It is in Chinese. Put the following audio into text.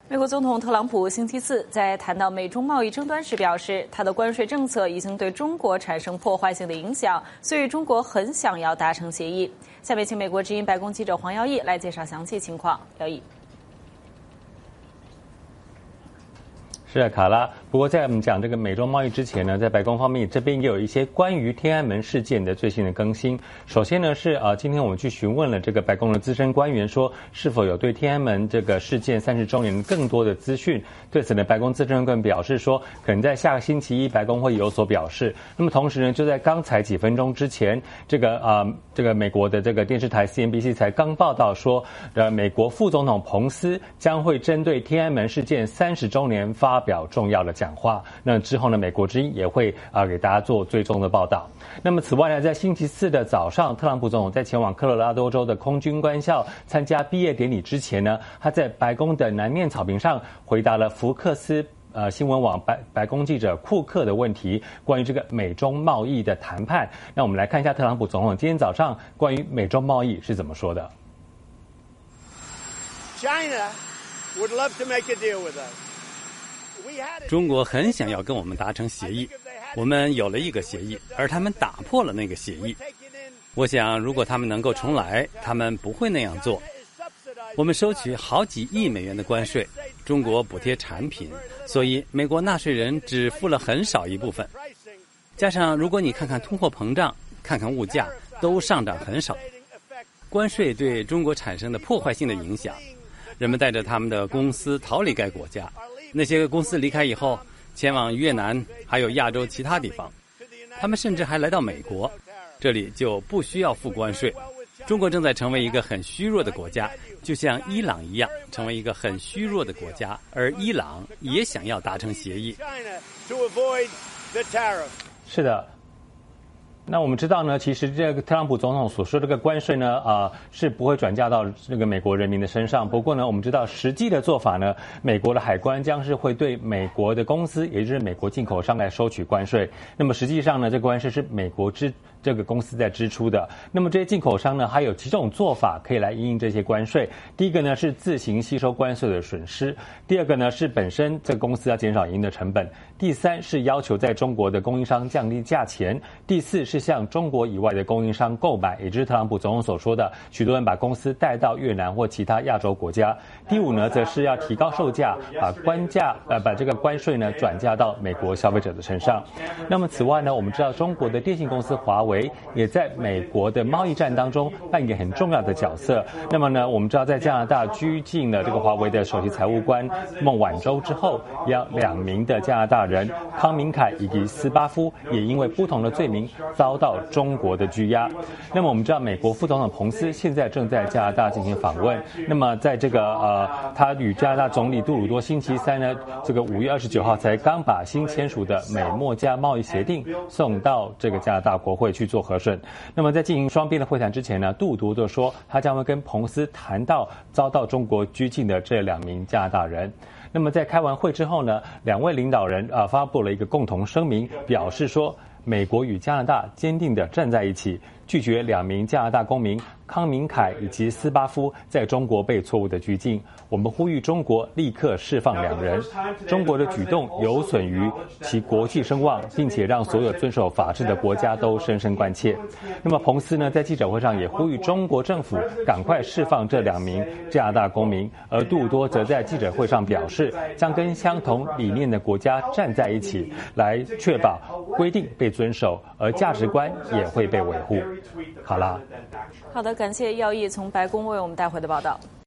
美国总统特朗普星期四在谈到美中贸易争端时表示，他的关税政策已经对中国产生破坏性的影响，所以中国很想要达成协议。下面请美国之音白宫记者黄耀义来介绍详细情况。耀义。 是卡拉。不过在我们讲这个美中贸易之前呢，在白宫方面这边也有一些关于天安门事件的最新的更新。首先呢是今天我们去询问了这个白宫的资深官员，说是否有对天安门这个事件30周年更多的资讯。对此呢，白宫资深官员表示说，可能在下个星期一白宫会有所表示。那么同时呢，就在刚才几分钟之前，这个美国的这个电视台 CNBC 才刚报道说，美国副总统彭斯将会针对天安门事件30周年发表重要的讲话。那之后呢，美国之音也会给大家做追踪的报道。那么此外呢，在星期四的早上，特朗普总统在前往科罗拉多州的空军官校参加毕业典礼之前呢，他在白宫的南面草坪上回答了福克斯新闻网白宫记者库克的问题，关于这个美中贸易的谈判。那我们来看一下特朗普总统今天早上关于美中贸易是怎么说的。 China would love to make a deal with us. 中国很想要跟我们达成协议，我们有了一个协议，而他们打破了那个协议。我想如果他们能够重来，他们不会那样做。我们收取好几亿美元的关税，中国补贴产品，所以美国纳税人只付了很少一部分。加上如果你看看通货膨胀，看看物价，都上涨很少。关税对中国产生的破坏性的影响，人们带着他们的公司逃离该国家。那些公司离开以后，前往越南，还有亚洲其他地方，他们甚至还来到美国，这里就不需要付关税。中国正在成为一个很虚弱的国家，就像伊朗一样，成为一个很虚弱的国家，而伊朗也想要达成协议。 是的。那我们知道呢，其实这个特朗普总统所说的这个关税呢，是不会转嫁到这个美国人民的身上。不过呢，我们知道实际的做法呢，美国的海关将是会对美国的公司，也就是美国进口商来收取关税。那么实际上呢，这个关税是美国这个公司在支出的。那么这些进口商呢，还有几种做法可以来因应这些关税。第一个呢是自行吸收关税的损失，第二个呢是本身这个公司要减少营运的成本，第三是要求在中国的供应商降低价钱，第四是向中国以外的供应商购买，也就是特朗普总统所说的许多人把公司带到越南或其他亚洲国家。第五呢则是要提高售价，把这个关税呢转嫁到美国消费者的身上。那么此外呢，我们知道中国的电信公司华为也在美国的贸易战当中扮演很重要的角色。那么呢，我们知道在加拿大拘禁了这个华为的首席财务官孟晚舟之后，也有2名的加拿大人康明凯以及斯巴夫也因为不同的罪名遭到中国的拘押。那么我们知道美国副总统彭斯现在正在加拿大进行访问。那么在这个他与加拿大总理杜鲁多星期三呢，这个5月29号才刚把新签署的美墨加贸易协定送到这个加拿大国会去做核准。那么在进行双边的会谈之前呢，杜鲁多说他将会跟彭斯谈到遭到中国拘禁的这2名加拿大人。那么在开完会之后呢，2位领导人发布了一个共同声明，表示说美国与加拿大坚定地站在一起，拒绝2名加拿大公民康明凯以及斯巴夫在中国被错误的拘禁。我们呼吁中国立刻释放2人。中国的举动有损于其国际声望，并且让所有遵守法治的国家都深深关切。那么彭斯呢，在记者会上也呼吁中国政府赶快释放这2名加拿大公民，而杜鲁多则在记者会上表示，将跟相同理念的国家站在一起，来确保规定被遵守，而价值观也会被维护。好啦， 好的，感谢耀义从白宫为我们带回的报道。